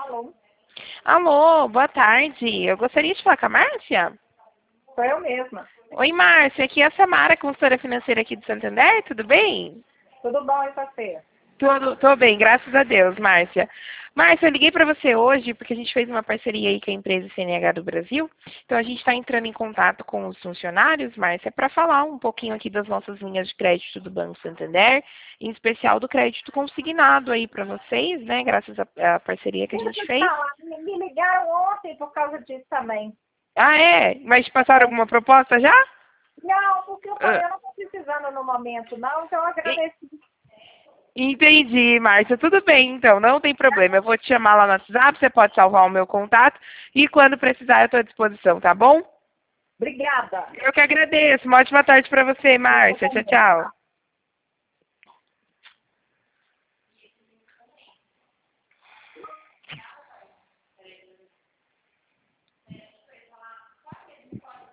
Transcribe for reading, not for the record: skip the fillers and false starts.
Alô? Alô, boa tarde. Eu gostaria de falar com a Márcia. Sou eu mesma. Oi, Márcia. Aqui é a Samara, consultora financeira aqui de Santander. Tudo bem? Tudo bom e você? Tô bem, graças a Deus, Márcia. Márcia, eu liguei para você hoje porque a gente fez uma parceria aí com a empresa CNH do Brasil. Então a gente está entrando em contato com os funcionários, Márcia, para falar um pouquinho aqui das nossas linhas de crédito do Banco Santander, em especial do crédito consignado aí para vocês, né? Graças à parceria que a Deixa gente eu te fez. falar, me ligaram ontem por causa disso também. Ah, é? Mas te passaram alguma proposta já? Não, porque eu Ah, falei, eu não estou precisando no momento, não, então eu e- agradeci. Entendi, Márcia. Tudo bem, então, não tem problema. Eu vou te chamar lá no WhatsApp, você pode salvar o meu contato e quando precisar eu estou à disposição, tá bom? Obrigada. Eu que agradeço. Uma ótima tarde para você, Eu Márcia. Tchau, também. tchau.